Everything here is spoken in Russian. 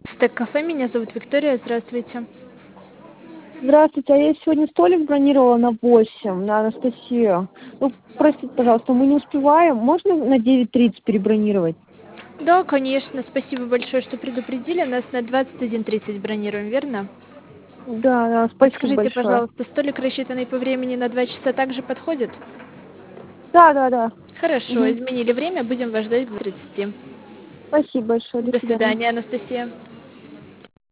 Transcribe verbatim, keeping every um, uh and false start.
Стек-кафе, меня зовут Виктория, здравствуйте. Здравствуйте, а я сегодня столик бронировала на восемь, на Анастасию. Ну, простите, пожалуйста, мы не успеваем. Можно на девять тридцать перебронировать? Да, конечно, спасибо большое, что предупредили. Нас на двадцать один тридцать бронируем, верно? Да, да, спасибо Подскажите, большое. пожалуйста, столик, рассчитанный по времени на два часа, также подходит? Да, да, да. Хорошо, Мгм. изменили время, будем вас ждать к тридцати. Спасибо большое, до До свидания. свидания, Анастасия.